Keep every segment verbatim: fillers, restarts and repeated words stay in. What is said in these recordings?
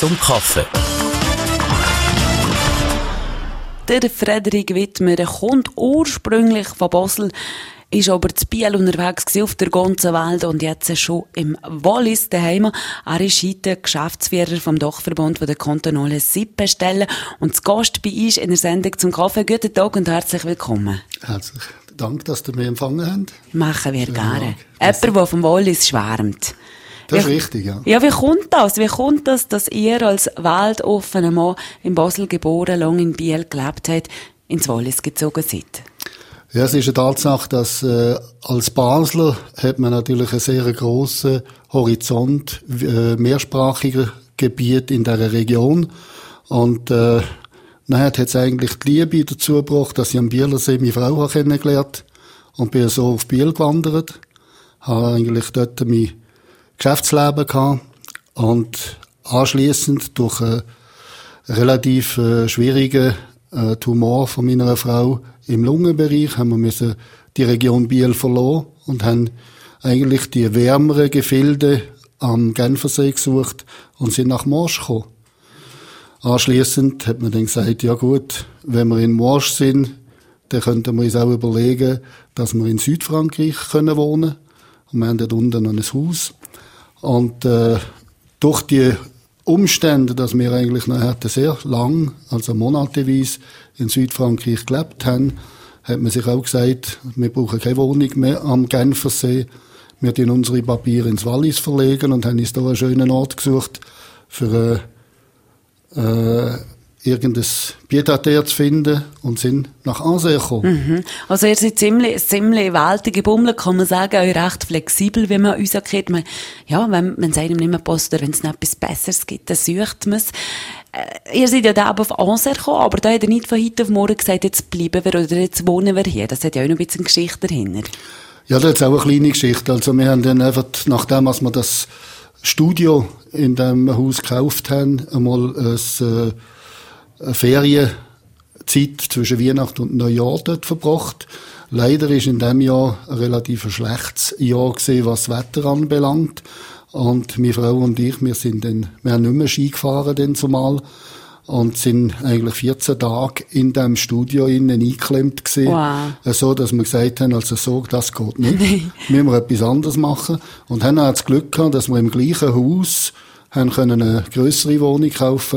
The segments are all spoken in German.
zum Kaffee. Der Frederik Wittmer kommt ursprünglich von Basel, ist aber zu Biel unterwegs auf der ganzen Welt und jetzt schon im Wallis daheim. Er ist heute Geschäftsführer vom Dachverband der kantonalen Sippenstellen und zu Gast bei uns in der Sendung zum Kaffee. Guten Tag und herzlich willkommen. Herzlichen Dank, dass ihr mich empfangen habt. Machen wir gerne. Jemand, der vom Wallis schwärmt. Das ist wie, richtig, ja. Ja, wie kommt das? Wie kommt das, dass ihr als weltoffener Mann in Basel geboren, lange in Biel gelebt habt, ins Wallis gezogen seid? Ja, es ist eine Tatsache, dass äh, als Basler hat man natürlich einen sehr grossen Horizont, äh, mehrsprachiger Gebiet in dieser Region. Und äh, dann hat es eigentlich die Liebe dazu gebracht, dass ich am Bielersee meine Frau kennengelernt habe und bin so auf Biel gewandert. Habe eigentlich dort mein Geschäftsleben gehabt und anschliessend durch einen relativ äh, schwierigen äh, Tumor von meiner Frau im Lungenbereich haben wir müssen die Region Biel verloren und haben eigentlich die wärmeren Gefilde am Genfersee gesucht und sind nach Morsch gekommen. Anschliessend hat man dann gesagt, ja gut, wenn wir in Morsch sind, dann könnten wir uns auch überlegen, dass wir in Südfrankreich können wohnen. Und wir haben dort unten noch ein Haus. Und äh, durch die Umstände, dass wir eigentlich nachher sehr lang, also monateweise in Südfrankreich gelebt haben, hat man sich auch gesagt, wir brauchen keine Wohnung mehr am Genfersee. Wir tun unsere Papiere ins Wallis verlegen und haben uns da einen schönen Ort gesucht, für äh, äh, irgendein Pied-à-terre zu finden und sind nach Ansee gekommen. Mhm. Also ihr seid ziemlich, ziemlich weltige Bummel, kann man sagen, auch recht flexibel, wie man uns erkennt. Man, ja, wenn, wenn es einem nicht mehr passt oder wenn es noch etwas Besseres gibt, dann sucht man es. Äh, ihr seid ja da auf Ansee gekommen, aber da hat ihr nicht von heute auf morgen gesagt, jetzt bleiben wir oder jetzt wohnen wir hier. Das hat ja auch noch ein bisschen Geschichte dahinter. Ja, das ist auch eine kleine Geschichte. Also wir haben dann einfach, nachdem als wir das Studio in dem Haus gekauft haben, einmal ein äh, eine Ferienzeit zwischen Weihnachten und Neujahr dort verbracht. Leider ist in diesem Jahr ein relativ schlechtes Jahr gewesen, was das Wetter anbelangt. Und meine Frau und ich, wir sind dann, wir haben nicht mehr Ski gefahren dann zumal und sind eigentlich vierzehn Tage in diesem Studio innen eingeklemmt gewesen. Wow. So, dass wir gesagt haben, also so, das geht nicht. Müssen wir etwas anderes machen. Und haben auch das Glück gehabt, dass wir im gleichen Haus haben können eine grössere Wohnung kaufen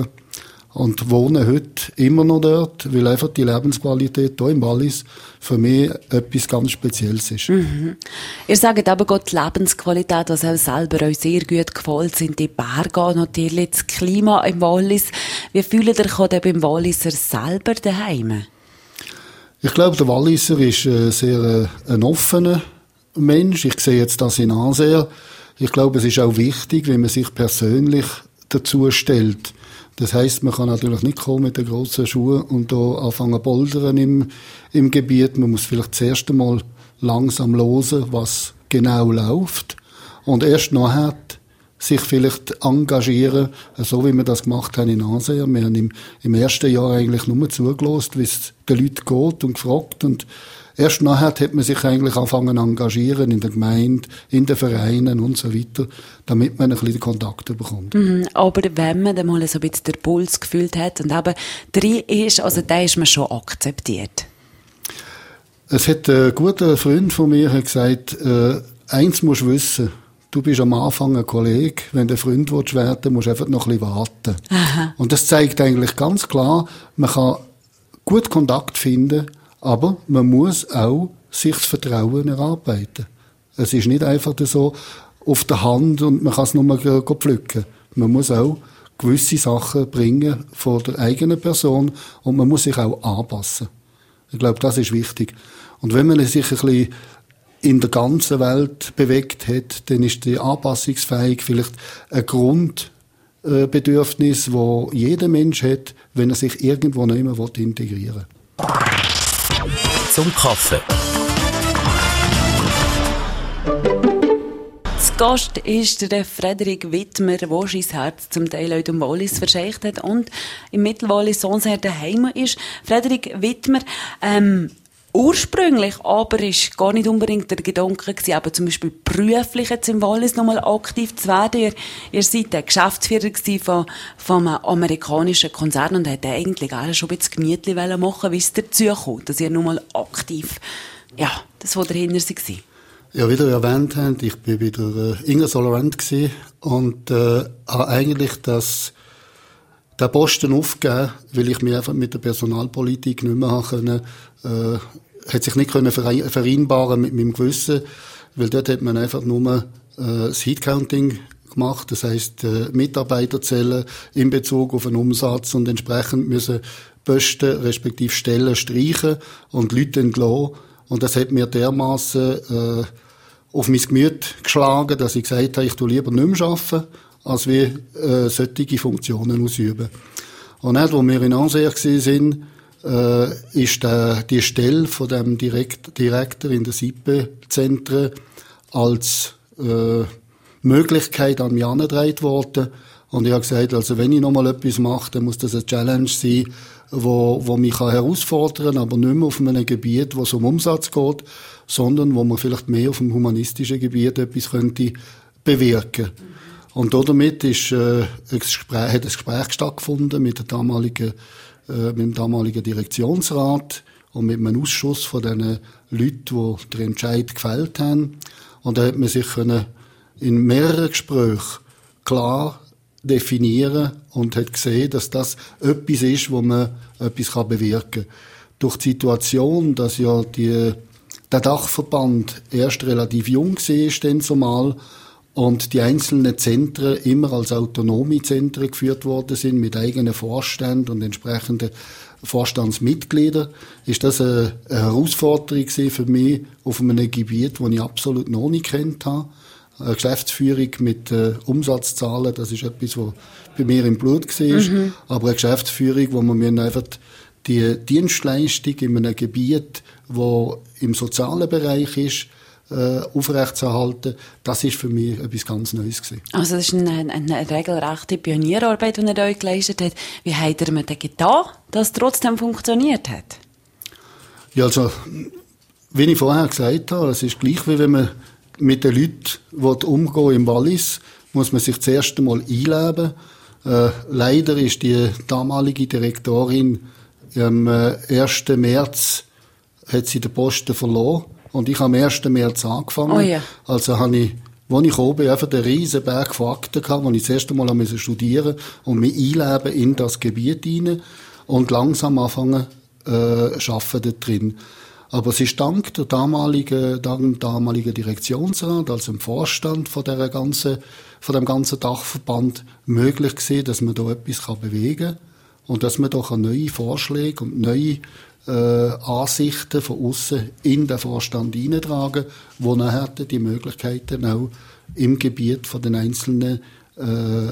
und wohnen heute immer noch dort, weil einfach die Lebensqualität hier im Wallis für mich etwas ganz Spezielles ist. Mhm. Ihr sagt aber Gott, die Lebensqualität, was auch selber euch sehr gut gefällt, sind die Berge, natürlich das Klima im Wallis. Wie fühlt ihr euch beim Walliser selber daheim? Ich glaube, der Walliser ist äh, sehr äh, ein offener Mensch. Ich sehe jetzt das in Ansee. Ich glaube, es ist auch wichtig, wenn man sich persönlich dazu stellt. Das heisst, man kann natürlich nicht kommen mit den grossen Schuhen und da anfangen zu bouldern im, im Gebiet. Man muss vielleicht das erste Mal langsam hören, was genau läuft. Und erst nachher sich vielleicht engagieren, so wie wir das gemacht haben in Ansee. Wir haben im, im ersten Jahr eigentlich nur zugelassen, wie es den Leuten geht und gefragt. Und erst nachher hat man sich eigentlich angefangen zu engagieren in der Gemeinde, in den Vereinen und so weiter, damit man ein bisschen Kontakte bekommt. Mhm, aber wenn man dann mal so ein bisschen den Puls gefühlt hat und eben drin ist, also da ist man schon akzeptiert. Es hat ein guter Freund von mir hat gesagt, äh, eins musst du wissen, du bist am Anfang ein Kollege, wenn der Freund werden willst, musst du einfach noch ein bisschen warten. Aha. Und das zeigt eigentlich ganz klar, man kann gut Kontakt finden, aber man muss auch sich das Vertrauen erarbeiten. Es ist nicht einfach so auf der Hand und man kann es nur mal pflücken. Man muss auch gewisse Sachen bringen von der eigenen Person und man muss sich auch anpassen. Ich glaube, das ist wichtig. Und wenn man sich ein bisschen in der ganzen Welt bewegt hat, dann ist die Anpassungsfähigkeit vielleicht ein Grundbedürfnis, das jeder Mensch hat, wenn er sich irgendwo nicht mehr integrieren will. Zum Kaffee. Zu Gast ist der Frederik Wittmer, der sein Herz zum Teil auch im Wallis verscheucht hat und im Mittelwallis so sehr daheim ist. Frederik Wittmer, ähm, Ursprünglich aber ist gar nicht unbedingt der Gedanke gewesen, aber zum Beispiel beruflich jetzt im Wallis nochmal aktiv zu werden. Ihr, ihr seid der Geschäftsführer gewesen von, von einem amerikanischen Konzern und hätte eigentlich auch schon ein bisschen gemütlich machen, wie es dazu kommt, dass ihr nochmal aktiv, ja, das war dahinter war. Ja, wie ihr erwähnt habt, ich bin bei der äh, Ingersoll Rand gewesen und äh, habe eigentlich das den Posten aufgegeben, weil ich mich einfach mit der Personalpolitik nicht mehr haben können, äh, hat sich nicht können vereinbaren mit meinem Gewissen, weil dort hat man einfach nur äh, das Headcounting gemacht, das heisst äh, Mitarbeiterzählen in Bezug auf den Umsatz und entsprechend müssen Posten respektive Stellen streichen und Leute entlassen. Und das hat mir dermassen äh, auf mein Gemüt geschlagen, dass ich gesagt habe, ich tue lieber nicht mehr arbeiten, als wie äh, solche Funktionen ausüben. Und dann, wo wir in Anser waren, äh, ist der, die Stelle von dem Direkt, Direktor in den S I P-Zentren als äh, Möglichkeit an mich herangetragen worden. Und ich habe gesagt, also wenn ich nochmal etwas mache, dann muss das eine Challenge sein, wo, wo mich herausfordern kann, aber nicht mehr auf einem Gebiet, wo es um Umsatz geht, sondern wo man vielleicht mehr auf dem humanistischen Gebiet etwas könnte bewirken. Und damit ist, äh, ein Gespräch, hat ein Gespräch stattgefunden mit, der damaligen, äh, mit dem damaligen Direktionsrat und mit einem Ausschuss von den Leuten, die den Entscheid gefällt haben. Und da hat man sich können in mehreren Gesprächen klar definieren und hat gesehen, dass das etwas ist, wo man etwas bewirken kann. Durch die Situation, dass ja die, der Dachverband erst relativ jung war, dann zumal, und die einzelnen Zentren immer als autonome Zentren geführt worden sind, mit eigenen Vorständen und entsprechenden Vorstandsmitgliedern, ist das eine, eine Herausforderung für mich auf einem Gebiet, das ich absolut noch nicht kennt habe. Eine Geschäftsführung mit äh, Umsatzzahlen, das ist etwas, was bei mir im Blut war. Mhm. Aber eine Geschäftsführung, wo man mir einfach die Dienstleistung in einem Gebiet, wo im sozialen Bereich ist, äh, aufrechtzuerhalten, das ist für mich etwas ganz Neues gewesen. Also das ist eine, eine regelrechte Pionierarbeit, die ihr euch geleistet habt. Wie habt ihr mir denn getan, dass es trotzdem funktioniert hat? Ja, also, wie ich vorher gesagt habe, es ist gleich, wie wenn man mit den Leuten umgehen im Wallis, muss man sich zuerst einmal einleben. Äh, leider ist die damalige Direktorin am äh, ersten März hat sie den Posten verloren und ich habe am ersten März angefangen. Oh ja. Also habe ich, als ich oben bin, einfach einen riesen Berg von Akten gehabt, wo ich das erste Mal studieren musste und mich einleben in das Gebiet hinein und langsam anfangen äh, arbeiten dort drin. Aber es ist dank der damaligen, dank dem damaligen Direktionsrat, also dem Vorstand von der ganzen, von dem ganzen Dachverband möglich gewesen, dass man da etwas bewegen kann und dass man doch neue Vorschläge und neue äh, Ansichten von außen in den Vorstand hineintragen, wo nachher die Möglichkeiten auch im Gebiet von den einzelnen äh,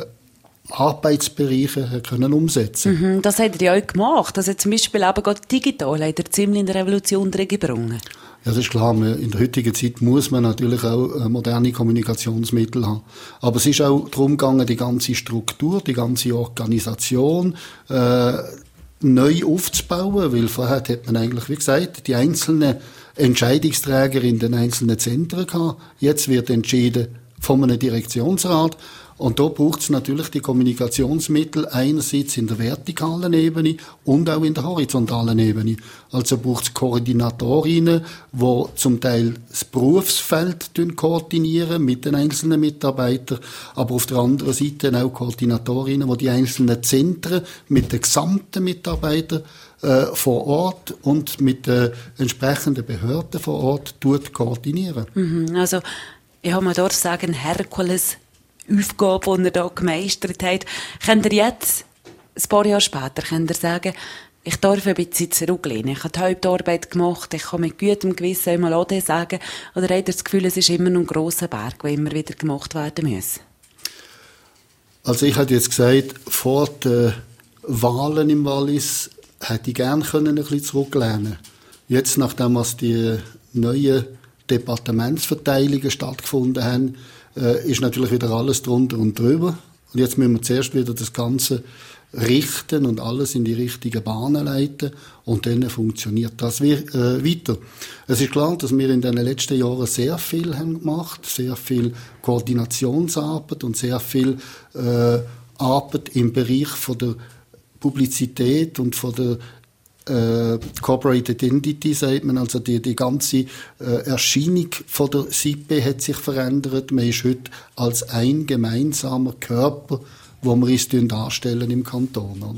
Arbeitsbereiche können umsetzen. Mhm, das habt ihr ja auch gemacht. Also zum Beispiel eben gerade digital habt ihr ziemlich in der Revolution reingebracht. Ja, das ist klar. In der heutigen Zeit muss man natürlich auch moderne Kommunikationsmittel haben. Aber es ist auch darum gegangen, die ganze Struktur, die ganze Organisation äh, neu aufzubauen, weil vorher hat man eigentlich, wie gesagt, die einzelnen Entscheidungsträger in den einzelnen Zentren gehabt. Jetzt wird entschieden von einem Direktionsrat. Und da braucht es natürlich die Kommunikationsmittel einerseits in der vertikalen Ebene und auch in der horizontalen Ebene. Also braucht es Koordinatorinnen, die zum Teil das Berufsfeld koordinieren mit den einzelnen Mitarbeitern, aber auf der anderen Seite auch Koordinatorinnen, die die einzelnen Zentren mit den gesamten Mitarbeitern äh, vor Ort und mit den entsprechenden Behörden vor Ort koordinieren. Mhm, also ich habe mir dort sagen, Herkules Aufgabe, die ihr hier gemeistert habt. Könnt ihr jetzt, ein paar Jahre später, könnt ihr sagen, ich darf ein bisschen zurücklehnen. Ich habe die Hauptarbeit gemacht, ich kann mit gutem Gewissen einmal auch das sagen. Oder habt ihr das Gefühl, es ist immer noch ein grosser Berg, der immer wieder gemacht werden muss? Also ich hätte jetzt gesagt, vor den Wahlen im Wallis hätte ich gerne ein bisschen zurücklehnen. Jetzt, nachdem was die neuen Departementsverteilungen stattgefunden haben, ist natürlich wieder alles drunter und drüber. Und jetzt müssen wir zuerst wieder das Ganze richten und alles in die richtigen Bahnen leiten und dann funktioniert das äh, weiter. Es ist klar, dass wir in den letzten Jahren sehr viel haben gemacht, sehr viel Koordinationsarbeit und sehr viel äh, Arbeit im Bereich von der Publizität und von der äh, Corporate Identity, sagt man, also die, die ganze äh, Erscheinung von der S I P hat sich verändert. Man ist heute als ein gemeinsamer Körper, wo wir uns darstellen im Kanton, oder?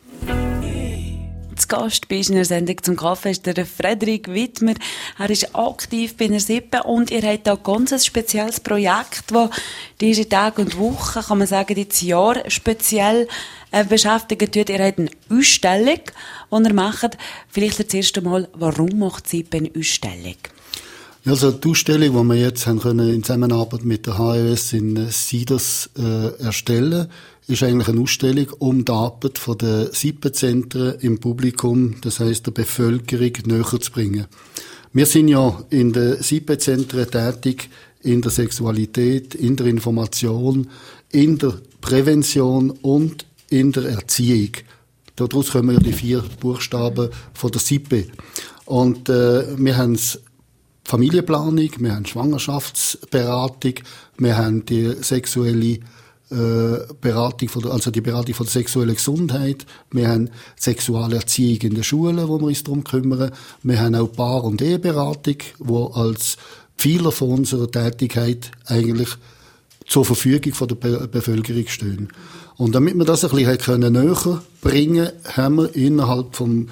Zu Gast bei in der Sendung zum Kaffee ist der Frederik Wittmer. Er ist aktiv bei der S I P und ihr habt da ganz ein spezielles Projekt, das diese Tage und Wochen, kann man sagen, dieses Jahr speziell äh, beschäftigt wird. Ihr habt eine Ausstellung, die ihr macht. Vielleicht das erste Mal, warum macht die S I P eine Ausstellung? Also die Ausstellung, die wir jetzt haben können, in Zusammenarbeit mit der H E S in Siders äh, erstellen, ist eigentlich eine Ausstellung, um die Arbeit von den S I P-Zentren im Publikum, das heisst der Bevölkerung, näher zu bringen. Wir sind ja in den S I P-Zentren tätig in der Sexualität, in der Information, in der Prävention und in der Erziehung. Daraus kommen ja die vier Buchstaben von der S I P. Und äh, wir haben Familienplanung, wir haben Schwangerschaftsberatung, wir haben die sexuelle äh, Beratung, von der, also die Beratung von der sexuellen Gesundheit, wir haben Sexualerziehung in den Schulen, wo wir uns darum kümmern, wir haben auch Paar- und Eheberatung, wo als Pfeiler von unserer Tätigkeit eigentlich zur Verfügung von der Be- Bevölkerung stehen. Und damit wir das ein bisschen näher bringen können, haben wir innerhalb vom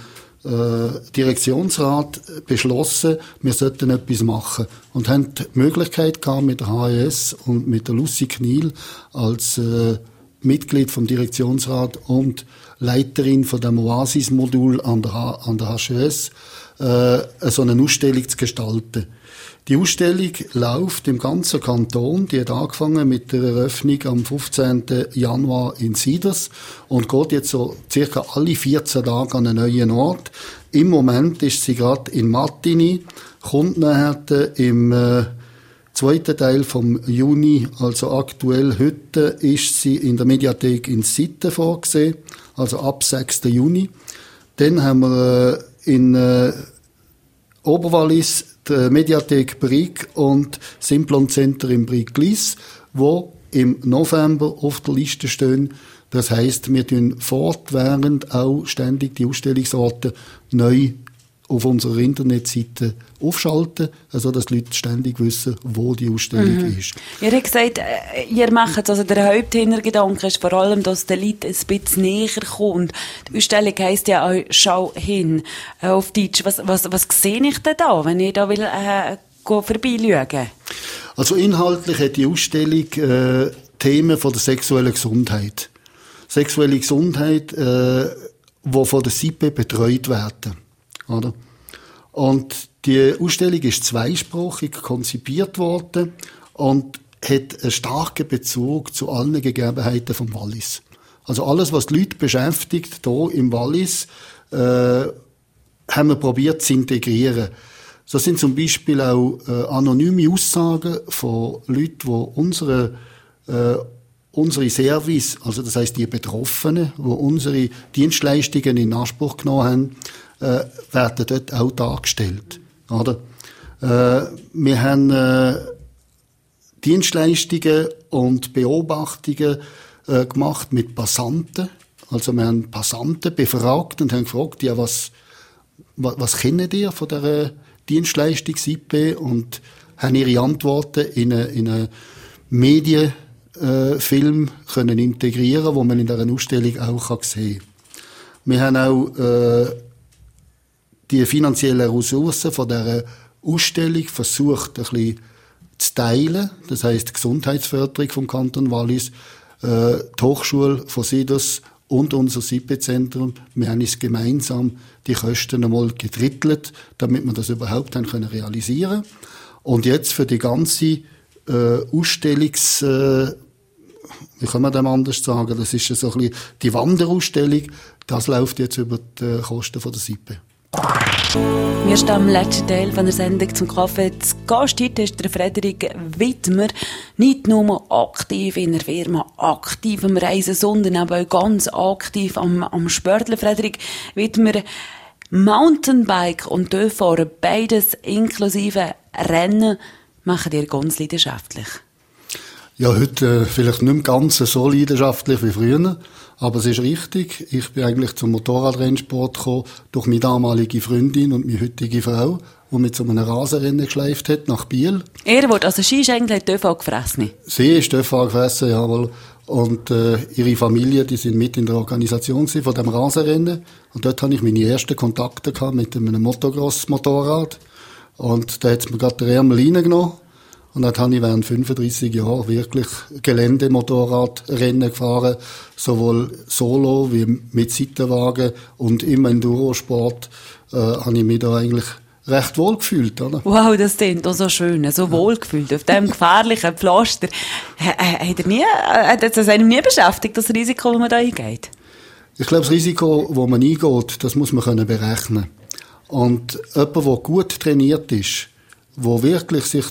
Direktionsrat beschlossen, wir sollten etwas machen. Und haben die Möglichkeit gehabt, mit der H E S und mit der Lucy Kniel als äh, Mitglied vom Direktionsrat und Leiterin von dem Oasis-Modul an der, H- an der H E S, äh, so eine Ausstellung zu gestalten. Die Ausstellung läuft im ganzen Kanton. Die hat angefangen mit der Eröffnung am fünfzehnten Januar in Siders und geht jetzt so circa alle vierzehn Tage an einen neuen Ort. Im Moment ist sie gerade in Martigny, kommt nachher im äh, zweiten Teil vom Juni, also aktuell heute, ist sie in der Mediathek in Sitten vorgesehen, also ab sechsten Juni. Dann haben wir äh, in äh, Oberwallis die Mediathek Brig und Simplon Center im Brig-Glis, wo im November auf der Liste stehen. Das heisst, wir tun fortwährend auch ständig die Ausstellungsorte neu auf unserer Internetseite aufschalten, also dass die Leute ständig wissen, wo die Ausstellung mhm. ist. Ihr habt gesagt, ihr macht, also der Haupthintergedanke ist vor allem, dass der Leute ein bisschen näher kommt. Die Ausstellung heisst ja auch «Schau hin» äh, auf Deutsch. Was, was, was sehe ich denn da, wenn ich da will, äh, vorbeischauen? Also inhaltlich hat die Ausstellung äh, Themen von der sexuellen Gesundheit. Sexuelle Gesundheit, äh, die von der S I P betreut werden. Oder? Und die Ausstellung ist zweisprachig konzipiert worden und hat einen starken Bezug zu allen Gegebenheiten vom Wallis. Also alles, was die Leute beschäftigt, hier im Wallis, äh, haben wir probiert zu integrieren. So sind zum Beispiel auch äh, anonyme Aussagen von Leuten, die unsere, äh, unsere Service, also das heisst die Betroffenen, die unsere Dienstleistungen in Anspruch genommen haben, äh, werden dort auch dargestellt. Oder? Äh, wir haben äh, Dienstleistungen und Beobachtungen äh, gemacht mit Passanten. Also wir haben Passanten befragt und haben gefragt, ja, was, was, was kennen ihr von dieser Dienstleistung S I P? Und haben ihre Antworten in einen in eine Medienfilm äh, können integrieren, wo man in dieser Ausstellung auch sehen kann. Wir haben auch äh, die finanziellen Ressourcen von dieser Ausstellung versucht, ein bisschen zu teilen. Das heisst, die Gesundheitsförderung vom Kanton Wallis, äh, die Hochschule von Siders und unser S I P-Zentrum. Wir haben uns gemeinsam die Kosten einmal gedrittelt, damit wir das überhaupt haben können realisieren. Und jetzt für die ganze äh, Ausstellungs... Äh, wie kann man dem anders sagen? Das ist so ein bisschen die Wanderausstellung. Das läuft jetzt über die Kosten von der S I P. Erst am letzten Teil von der Sendung zum Kaffee zu Gast heute ist der Frederik Widmer. Nicht nur aktiv in der Firma, aktiv am Reisen, sondern auch ganz aktiv am, am Sporteln. Frederik Widmer, Mountainbike und Töffahren, beides inklusive Rennen, machen dir ganz leidenschaftlich. Ja, heute äh, vielleicht nicht mehr ganz so leidenschaftlich wie früher, aber es ist richtig. Ich bin eigentlich zum Motorradrennsport gekommen durch meine damalige Freundin und meine heutige Frau, die mit so einem Rasenrennen geschleift hat nach Biel. Er wurde also Ski ist eigentlich Töffa gefressen? Sie ist Töffa gefressen, jawohl. Und äh, ihre Familie, die sind mit in der Organisation von dem Rasenrennen. Und dort hatte ich meine ersten Kontakte gehabt mit einem Motocross-Motorrad. Und da hat es mir gerade den Ärmel reingenommen. Und dann habe ich während fünfunddreissig Jahren wirklich Geländemotorradrennen gefahren, sowohl solo wie mit Seitenwagen und im Endurosport äh, habe ich mich da eigentlich recht wohl gefühlt, oder? Wow, das klingt auch so schön, so wohl gefühlt auf diesem gefährlichen Pflaster. Hat er nie, hat das einem nie beschäftigt, das Risiko, das man da eingeht? Ich glaube, das Risiko, das man eingeht, das muss man können berechnen. Und jemand, der gut trainiert ist, der wirklich sich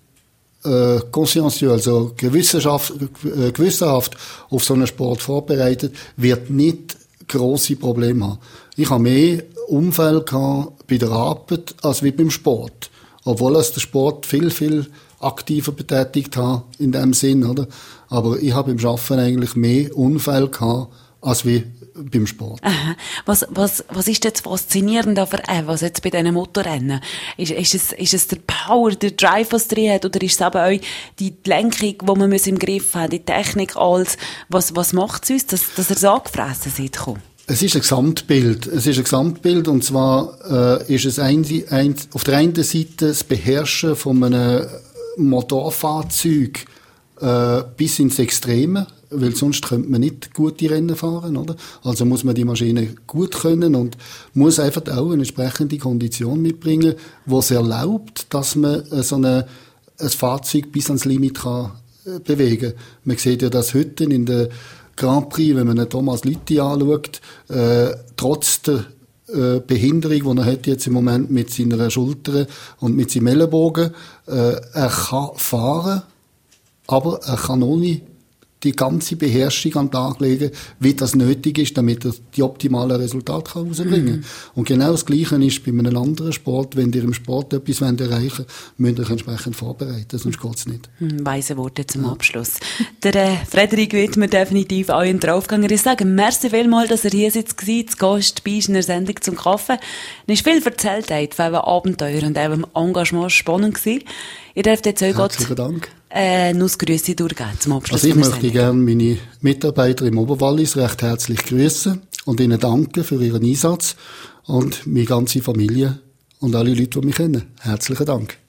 äh, consciencieux, also gewissenhaft, äh, gewissenhaft auf so einen Sport vorbereitet, wird nicht grosse Probleme haben. Ich habe mehr Unfälle gehabt bei der Arbeit als wie beim Sport. Obwohl es der Sport viel, viel aktiver betätigt hat in dem Sinn, oder? Aber ich habe beim Arbeiten eigentlich mehr Unfälle gehabt als wie beim Sport. Aha. Was, was, was ist jetzt faszinierend für äh, was jetzt bei diesen Motorrennen? Ist, ist, es, ist es der Power, der Drive, was drin hat, oder ist es eben auch die Lenkung, die man im Griff hat, die Technik, alles? Was, was macht es uns, dass, dass ihr so angefressen seid? Es ist ein Gesamtbild. Es ist ein Gesamtbild, und zwar äh, ist es ein, ein, auf der einen Seite das Beherrschen von einem Motorfahrzeug äh, bis ins Extreme, weil sonst könnte man nicht gute Rennen fahren, oder? Also muss man die Maschine gut können und muss einfach auch eine entsprechende Kondition mitbringen, die es erlaubt, dass man so eine, ein Fahrzeug bis ans Limit kann äh, bewegen. Man sieht ja das heute in der Grand Prix, wenn man den Thomas Lüthi anschaut, äh, trotz der äh, Behinderung, die er hat jetzt im Moment mit seiner Schulter und mit seinem Ellenbogen, äh, er kann fahren, aber er kann auch nicht die ganze Beherrschung an den Tag legen, wie das nötig ist, damit er die optimalen Resultate herausbringen kann. Mhm. Und genau das Gleiche ist bei einem anderen Sport. Wenn ihr im Sport etwas erreichen wollt, müsst ihr euch entsprechend vorbereiten, sonst geht es nicht. Hm, weise Worte zum ja. Abschluss. Der äh, Frederik Widmer definitiv auch in draufgegangen. Ich sage merci vielmals, dass er hier sitzt, zu Gast bei in der Sendung zum Kaffee. Er ist viel erzählt von einem Abenteuer und einem Engagement spannend gewesen. Ihr dürft jetzt auch Herzlichen Dank. Äh, Nussgrüße durchgeben zum Abschluss. Also ich möchte gerne meine Mitarbeiter im Oberwallis recht herzlich grüßen und ihnen danken für ihren Einsatz und meine ganze Familie und alle Leute, die mich kennen. Herzlichen Dank.